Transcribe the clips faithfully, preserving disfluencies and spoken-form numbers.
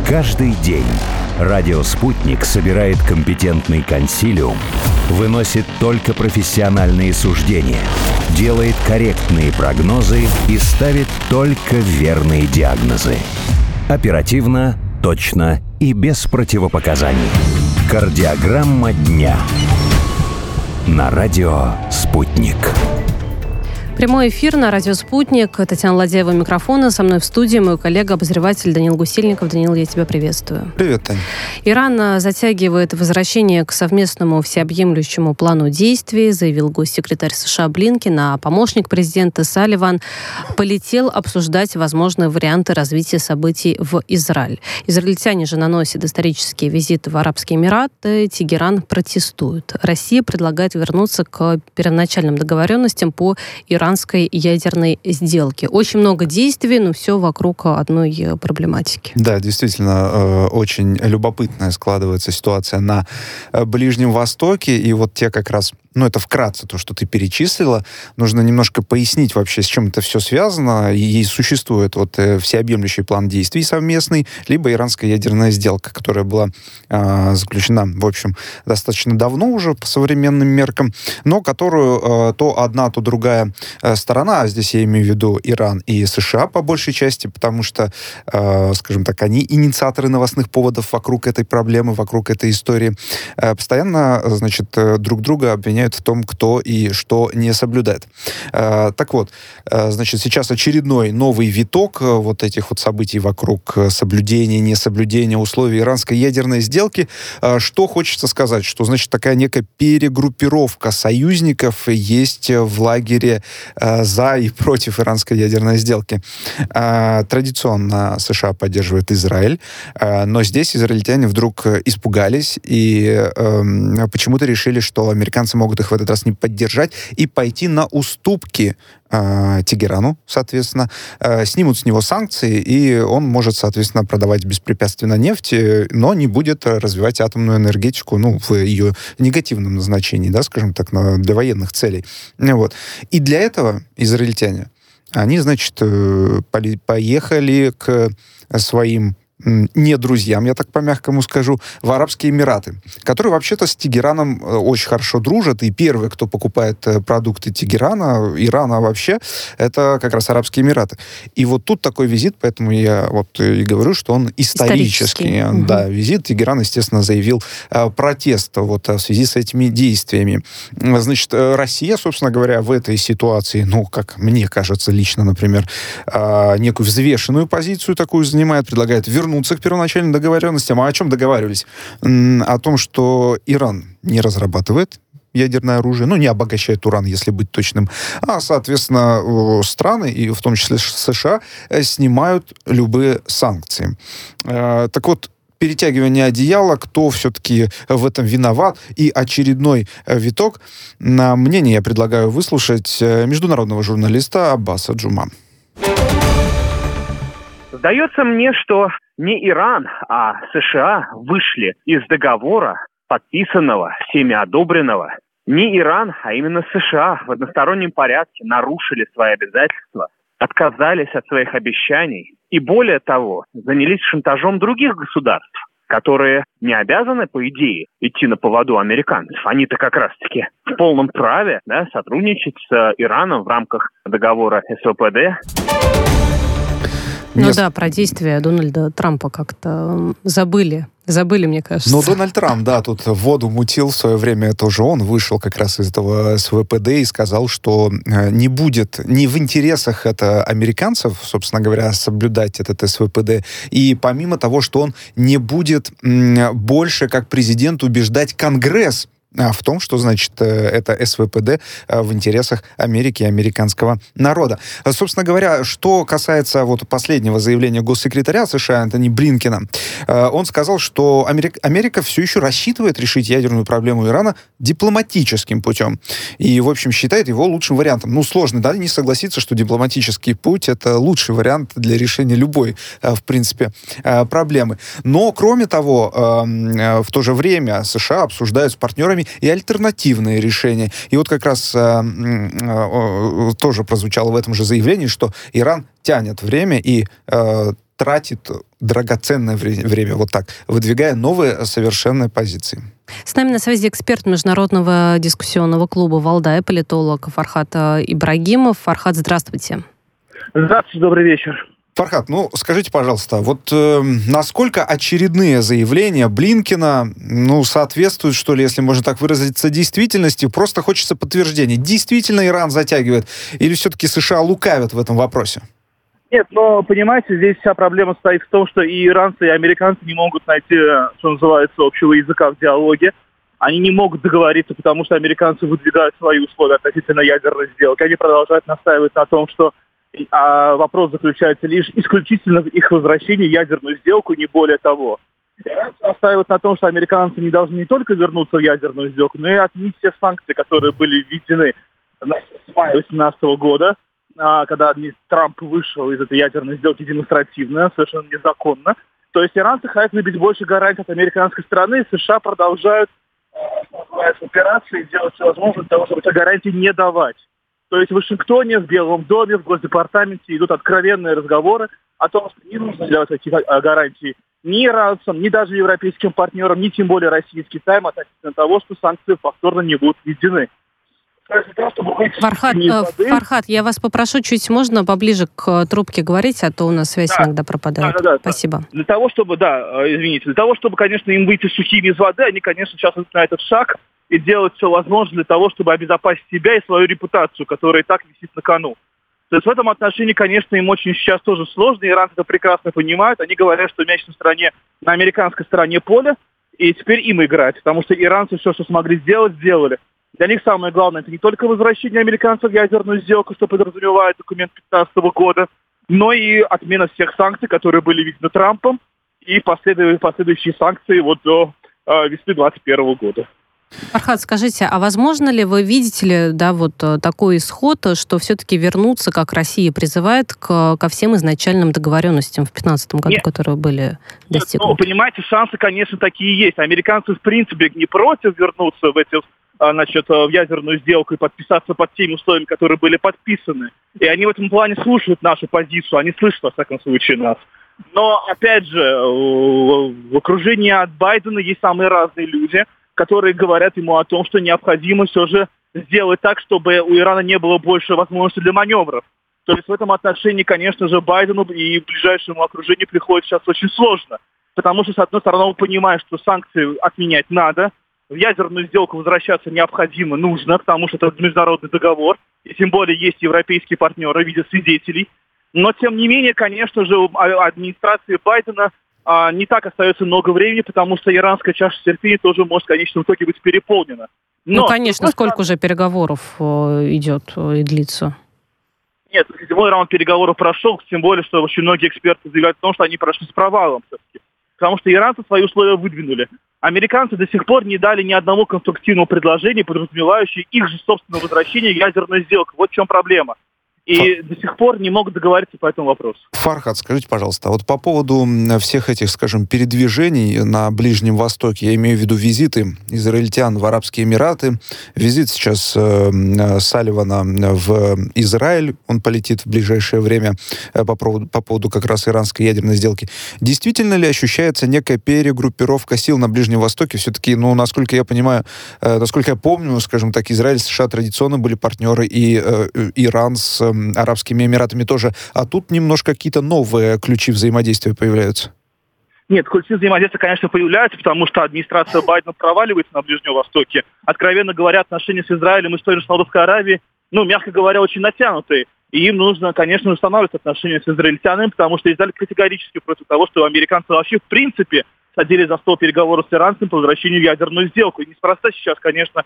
Каждый день радио «Спутник» собирает компетентный консилиум, выносит только профессиональные суждения, делает корректные прогнозы и ставит только верные диагнозы. Оперативно, точно и без противопоказаний. Кардиограмма дня. На радио «Спутник». Прямой эфир на радио «Спутник». Татьяна Ладяева, микрофона. Со мной в студии мой коллега-обозреватель Даниил Гусельников. Даниил, я тебя приветствую. Привет, Таня. Иран затягивает возвращение к совместному всеобъемлющему плану действий, заявил госсекретарь США Блинкен, а помощник президента Салливан полетел обсуждать возможные варианты развития событий в Израиль. Израильтяне же наносят исторические визиты в Арабские Эмираты. Тегеран протестует. Россия предлагает вернуться к первоначальным договоренностям по Ирану ядерной сделки. Очень много действий, но все вокруг одной проблематики. Да, действительно, очень любопытная складывается ситуация на Ближнем Востоке. И вот те как раз, ну это вкратце то, что ты перечислила, нужно немножко пояснить вообще, с чем это все связано. И существует вот всеобъемлющий план действий совместный, либо иранская ядерная сделка, которая была э, заключена, в общем, достаточно давно уже по современным меркам, но которую э, то одна, то другая сторона, а здесь я имею в виду Иран и США по большей части, потому что, э, скажем так, они инициаторы новостных поводов вокруг этой проблемы, вокруг этой истории, э, постоянно, значит, друг друга обвиняют в том, кто и что не соблюдает. Э, так вот, э, значит, сейчас очередной новый виток э, вот этих вот событий вокруг соблюдения, несоблюдения условий иранской ядерной сделки. Э, что хочется сказать, что, значит, такая некая перегруппировка союзников есть в лагере за и против иранской ядерной сделки. Традиционно США поддерживает Израиль, но здесь израильтяне вдруг испугались и почему-то решили, что американцы могут их в этот раз не поддержать и пойти на уступки Тегерану, соответственно, снимут с него санкции, и он может, соответственно, продавать беспрепятственно нефть, но не будет развивать атомную энергетику, ну, в ее негативном назначении, да, скажем так, для военных целей. Вот. И для этого израильтяне, они, значит, поехали к своим не друзьям, я так по-мягкому скажу, в Арабские Эмираты, которые вообще-то с Тегераном очень хорошо дружат, и первые, кто покупает продукты Тегерана, Ирана вообще, это как раз Арабские Эмираты. И вот тут такой визит, поэтому я вот и говорю, что он исторический. исторический. Да, угу. Визит. Тегеран, естественно, заявил э, протест вот, в связи с этими действиями. Значит, Россия, собственно говоря, в этой ситуации, ну, как мне кажется лично, например, э, некую взвешенную позицию такую занимает, предлагает вернуться вернуться к первоначальным договоренностям. А о чем договаривались? О том, что Иран не разрабатывает ядерное оружие, ну, не обогащает уран, если быть точным, а, соответственно, страны, и в том числе США, снимают любые санкции. Так вот, перетягивание одеяла, кто все-таки в этом виноват, и очередной виток. На мнение я предлагаю выслушать международного журналиста Аббаса Джума. Сдается мне, что не Иран, а США вышли из договора, подписанного, всеми одобренного. Не Иран, а именно США в одностороннем порядке нарушили свои обязательства, отказались от своих обещаний и, более того, занялись шантажом других государств, которые не обязаны, по идее, идти на поводу американцев. Они-то как раз-таки в полном праве, да, сотрудничать с Ираном в рамках договора эс вэ пэ дэ. Ну да, про действия Дональда Трампа как-то забыли. Забыли, мне кажется. Но Дональд Трамп, да, тут воду мутил в свое время. Это уже он вышел как раз из этого эс вэ пэ дэ и сказал, что не будет, не в интересах это американцев, собственно говоря, соблюдать этот эс вэ пэ дэ. И помимо того, что он не будет больше как президент убеждать Конгресс в том, что, значит, это эс вэ пэ дэ в интересах Америки и американского народа. Собственно говоря, что касается вот последнего заявления госсекретаря США Антони Блинкена, он сказал, что Америка, Америка все еще рассчитывает решить ядерную проблему Ирана дипломатическим путем. И, в общем, считает его лучшим вариантом. Ну, сложно, да, не согласиться, что дипломатический путь — это лучший вариант для решения любой, в принципе, проблемы. Но, кроме того, в то же время США обсуждают с партнерами и альтернативные решения. И вот как раз э, э, тоже прозвучало в этом же заявлении, что Иран тянет время и э, тратит драгоценное время, вот так, выдвигая новые совершенные позиции. С нами на связи эксперт Международного дискуссионного клуба «Валдай», политолог Фархат Ибрагимов. Фархат, здравствуйте. Здравствуйте, добрый вечер. Фархат, ну скажите, пожалуйста, вот э, насколько очередные заявления Блинкена, ну, соответствуют, что ли, если можно так выразиться, действительности? Просто хочется подтверждения. Действительно Иран затягивает? Или все-таки США лукавят в этом вопросе? Нет, но, понимаете, здесь вся проблема стоит в том, что и иранцы, и американцы не могут найти, что называется, общего языка в диалоге. Они не могут договориться, потому что американцы выдвигают свои условия относительно ядерной сделки. Они продолжают настаивать на том, что а вопрос заключается лишь исключительно в их возвращении в ядерную сделку, не более того. Иранцы настаивают на том, что американцы не должны не только вернуться в ядерную сделку, но и отменить все санкции, которые были введены с мая две тысячи восемнадцатого года, когда Трамп вышел из этой ядерной сделки демонстративно, совершенно незаконно. То есть иранцы хотят добить больше гарантий от американской стороны, США продолжают операции и делать все возможное для того, чтобы эти гарантии не давать. То есть в Вашингтоне, в Белом доме, в Госдепартаменте идут откровенные разговоры о том, что не нужно давать такие гарантии ни иранцам, ни даже европейским партнерам, ни тем более России с Китаем относительно того, что санкции повторно не будут введены. Фархат, Фархат, я вас попрошу, чуть можно поближе к трубке говорить, а то у нас связь да. иногда пропадает. Да, да, да, Спасибо. Для того, чтобы, да, извините, для того, чтобы, конечно, им выйти сухими из воды, они, конечно, сейчас идут на этот шаг и делают все возможное для того, чтобы обезопасить себя и свою репутацию, которая и так висит на кону. То есть в этом отношении, конечно, им очень сейчас тоже сложно, иранцы это прекрасно понимают. Они говорят, что мяч на стороне, на американской стороне поля, и теперь им играть, потому что иранцы все, что смогли сделать, сделали. Для них самое главное, это не только возвращение американцев в ядерную сделку, что подразумевает документ две тысячи пятнадцатого года, но и отмена всех санкций, которые были введены Трампом, и последующие, последующие санкции вот до э, весны двадцать первого года. Фархат, скажите, а возможно ли, вы видите ли, да, вот такой исход, что все-таки вернуться, как Россия призывает, к, ко всем изначальным договоренностям в две тысячи пятнадцатом году, Нет. которые были достигнуты? Ну, понимаете, шансы, конечно, такие есть. Американцы, в принципе, не против вернуться в эти, значит, в ядерную сделку и подписаться под теми условиями, которые были подписаны. И они в этом плане слушают нашу позицию, они слышат, во всяком случае, нас. Но, опять же, в окружении от Байдена есть самые разные люди, которые говорят ему о том, что необходимо все же сделать так, чтобы у Ирана не было больше возможностей для маневров. То есть в этом отношении, конечно же, Байдену и ближайшему окружению приходится сейчас очень сложно. Потому что, с одной стороны, он понимает, что санкции отменять надо, в ядерную сделку возвращаться необходимо, нужно, потому что это международный договор, и тем более есть европейские партнеры в виде свидетелей. Но, тем не менее, конечно же, у администрации Байдена а, не так остается много времени, потому что иранская чаша терпения тоже может в конечном итоге быть переполнена. Но, ну, конечно, сколько стороны... уже переговоров э, идет э, и длится? Нет, седьмой раунд переговоров прошел, тем более, что очень многие эксперты заявляют о том, что они прошли с провалом все-таки. Потому что иранцы свои условия выдвинули. Американцы до сих пор не дали ни одного конструктивного предложения, подразумевающего их же собственное возвращение в ядерную сделку. Вот в чем проблема. И Фар... до сих пор не могут договориться по этому вопросу. Фархат, скажите, пожалуйста, вот по поводу всех этих, скажем, передвижений на Ближнем Востоке, я имею в виду визиты израильтян в Арабские Эмираты, визит сейчас э, Салливана в Израиль, он полетит в ближайшее время э, по, поводу, по поводу как раз иранской ядерной сделки. Действительно ли ощущается некая перегруппировка сил на Ближнем Востоке? Все-таки, ну, насколько я понимаю, э, насколько я помню, скажем так, Израиль и США традиционно были партнеры, и э, Иран с э, Арабскими Эмиратами тоже. А тут немножко какие-то новые ключи взаимодействия появляются. Нет, ключи взаимодействия, конечно, появляются, потому что администрация Байдена проваливается на Ближнем Востоке. Откровенно говоря, отношения с Израилем и с той же Саудовской Аравией, ну, мягко говоря, очень натянутые. И им нужно, конечно, устанавливать отношения с израильтянами, потому что Израиль категорически против того, что американцы вообще, в принципе, садились за стол переговоров с иранцами по возвращению в ядерную сделку. И неспроста сейчас, конечно,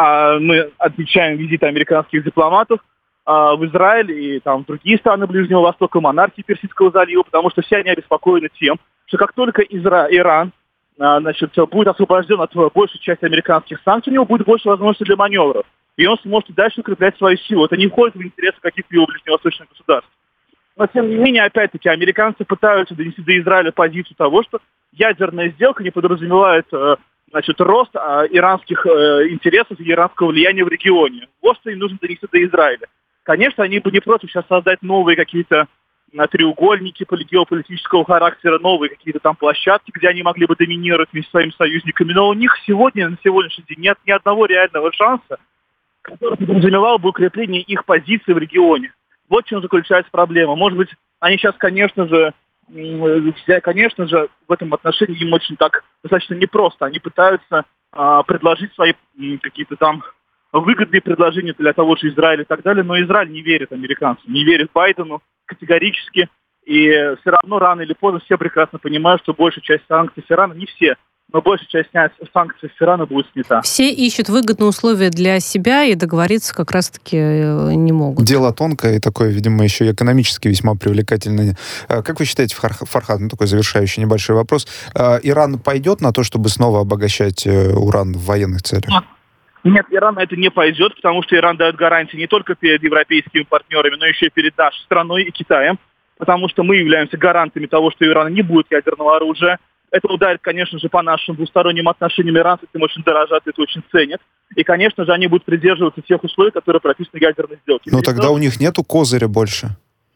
мы отмечаем визиты американских дипломатов в Израиль и там другие страны Ближнего Востока, монархии Персидского залива, потому что все они обеспокоены тем, что как только Изра... Иран значит, будет освобожден от большей части американских санкций, у него будет больше возможностей для маневров. И он сможет дальше укреплять свою силу. Это не входит в интересы каких-либо ближневосточных государств. Но, тем не менее, опять-таки, американцы пытаются донести до Израиля позицию того, что ядерная сделка не подразумевает значит, рост иранских интересов и иранского влияния в регионе. Вот что им нужно донести до Израиля. Конечно, они бы не против сейчас создать новые какие-то на треугольники геополитического характера, новые какие-то там площадки, где они могли бы доминировать вместе с своими союзниками. Но у них сегодня, на сегодняшний день, нет ни одного реального шанса, который подразумевал бы укрепление их позиций в регионе. Вот в чем заключается проблема. Может быть, они сейчас, конечно же, конечно же, в этом отношении им очень так достаточно непросто. Они пытаются а, предложить свои м, какие-то там выгодные предложения для того же Израиля и так далее, но Израиль не верит американцам, не верит Байдену категорически, и все равно рано или поздно все прекрасно понимают, что большая часть санкций с Ирана, не все, но большая часть санкций с Ирана будет снята. Все ищут выгодные условия для себя и договориться как раз-таки не могут. Дело тонкое и такое, видимо, еще и экономически весьма привлекательное. Как вы считаете, Фархад, ну такой завершающий небольшой вопрос, Иран пойдет на то, чтобы снова обогащать уран в военных целях? Нет. Нет, Иран на это не пойдет, потому что Иран дает гарантии не только перед европейскими партнерами, но еще и перед нашей страной и Китаем, потому что мы являемся гарантами того, что у Ирана не будет ядерного оружия. Это ударит, конечно же, по нашим двусторонним отношениям. Иранцы этим очень дорожат, это очень ценят. И, конечно же, они будут придерживаться тех условий, которые прописаны в ядерной сделке. Но тогда у них нету козыря больше?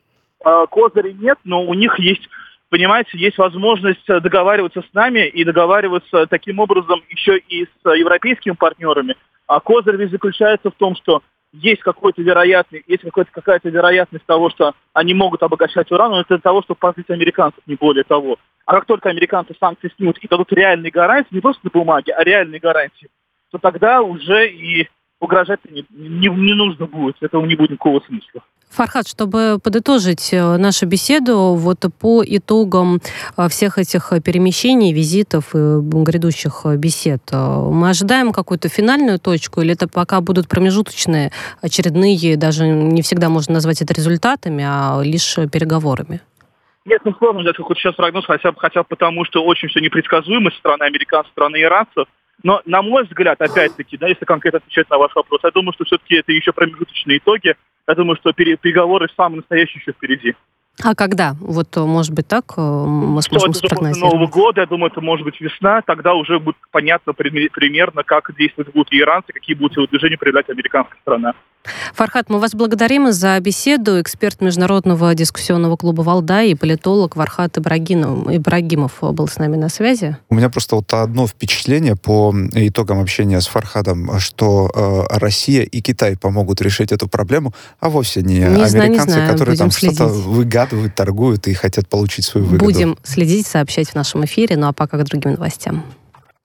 Козыря нет, но у них есть, понимаете, есть возможность договариваться с нами и договариваться таким образом еще и с европейскими партнерами. А козырь ведь заключается в том, что есть какой-то вероятный, есть какой-то, какая-то вероятность того, что они могут обогащать уран, но это для того, чтобы позлить американцев, не более того. А как только американцы санкции снимут и дадут реальные гарантии, не просто на бумаге, а реальные гарантии, то тогда уже и угрожать не, не, не нужно будет. Этого не будет никакого смысла. Фархад, чтобы подытожить нашу беседу, вот по итогам всех этих перемещений, визитов и грядущих бесед, мы ожидаем какую-то финальную точку, или это пока будут промежуточные, очередные, даже не всегда можно назвать это результатами, а лишь переговорами? Нет, ну сложно дать какой-то сейчас прогноз, хотя бы, хотя бы потому, что очень все непредсказуемо со стороны американцев, со стороны иранцев. Но, на мой взгляд, опять-таки, да, если конкретно отвечать на ваш вопрос, я думаю, что все-таки это еще промежуточные итоги. Я думаю, что переговоры самые настоящие еще впереди. А когда? Вот, может быть, так мы сможем это спрогнозировать? После Нового года, я думаю, это может быть весна. Тогда уже будет понятно примерно, как действовать будут иранцы, какие будут телодвижения проявлять американская сторона. Фархад, мы вас благодарим за беседу. Эксперт Международного дискуссионного клуба «Валдай» и политолог Фархад Ибрагимов был с нами на связи. У меня просто вот одно впечатление по итогам общения с Фархадом, что э, Россия и Китай помогут решить эту проблему, а вовсе не, не американцы, знаю, не знаю. которые Будем там следить. Что-то выгадывают, торгуют и хотят получить свою выгоду. Будем следить, сообщать в нашем эфире. Ну а пока к другим новостям.